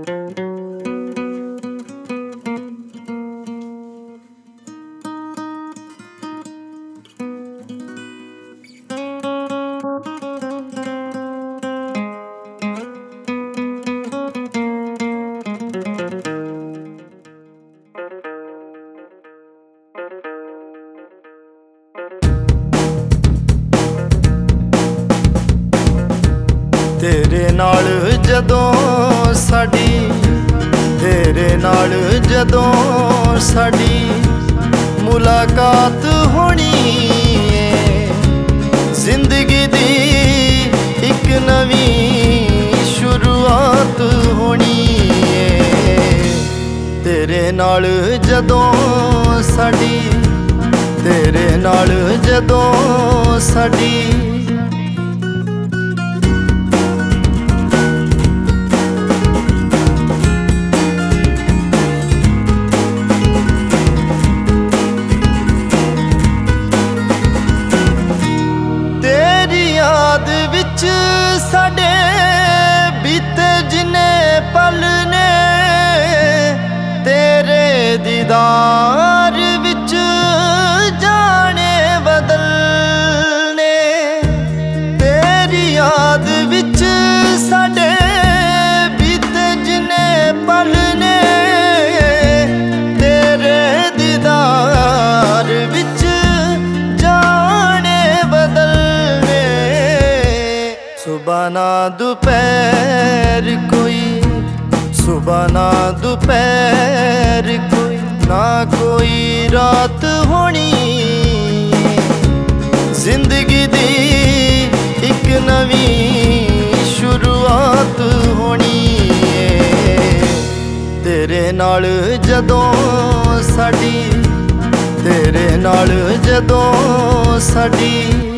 तेरे नाल जदों साडी, तेरे नाल जदों साडी मुलाकात होनी है। जिंदगी दी एक नवी शुरुआत होनी है। तेरे नाल जदों साडी, तेरे नाल जदों साडी साडे बीते जिन्ने पल ने तेरे दीदार विच जाने बदलने। तेरी याद विच साडे बीते जिन्ने पल ने तेरे दीदार विच सुबह ना दोपहर कोई, सुबह ना दोपहर कोई, ना कोई रात होनी। जिंदगी दी एक नवी शुरुआत होनी है। तेरे नाल जदों साडी, तेरे नाल जदों साडी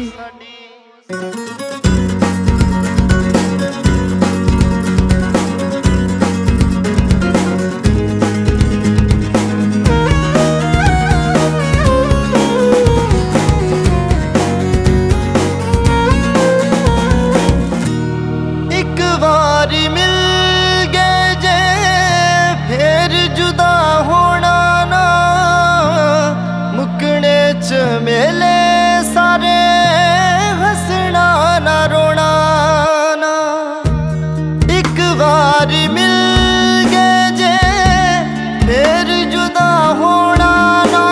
मिल गए जे फिर जुदा होना ना। मुकने च मेले सारे हंसना ना रोना ना। एक बार मिल गए जे फिर जुदा होना ना।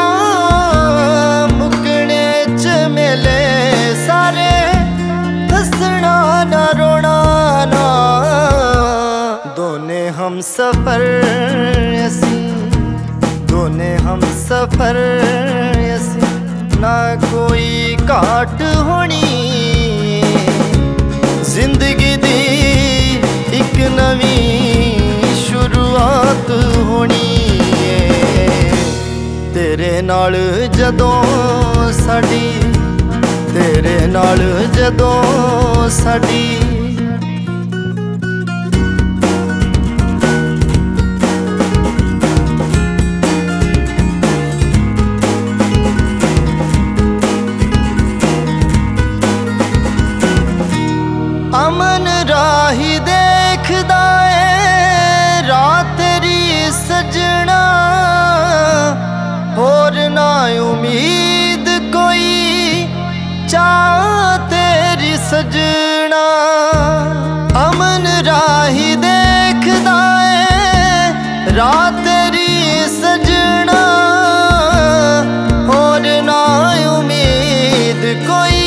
मुकने च मेले सारे हंसना ना रोना ना। दोने हम सफर असी, दोने हम सफर असी, ना कोई घाट होनी। जिंदगी दी एक नवी शुरुआत होनी है। तेरे नाल जदों साडी, तेरे नाल जदों साडी अमन राही देखदा है रात तेरी सजना। होर ना उम्मीद कोई चाह तेरी सजना। अमन राही देखदा है रात तेरी सजना। होर ना उम्मीद कोई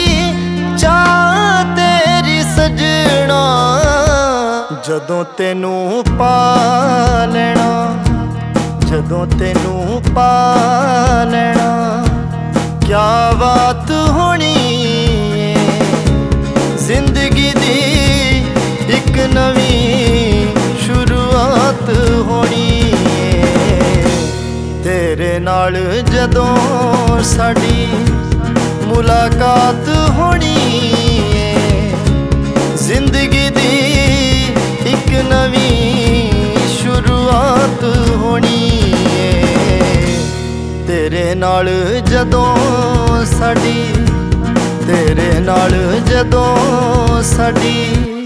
सजना। जदों तेनू पा लेना, जदों तेनू पा लेना, क्या बात होनी है। जिंदगी दी एक नवी शुरुआत होनी है। तेरे नाल जदों साडी मुलाकात होनी है। जिंदगी दी एक नवी शुरुआत होनी है। तेरे नाल जदों साडी, तेरे नाल जदों साडी